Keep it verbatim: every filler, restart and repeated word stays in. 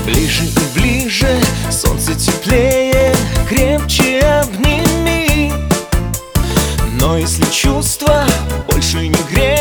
Ближе и ближе, солнце теплее, крепче обними. Но если чувства больше не греют,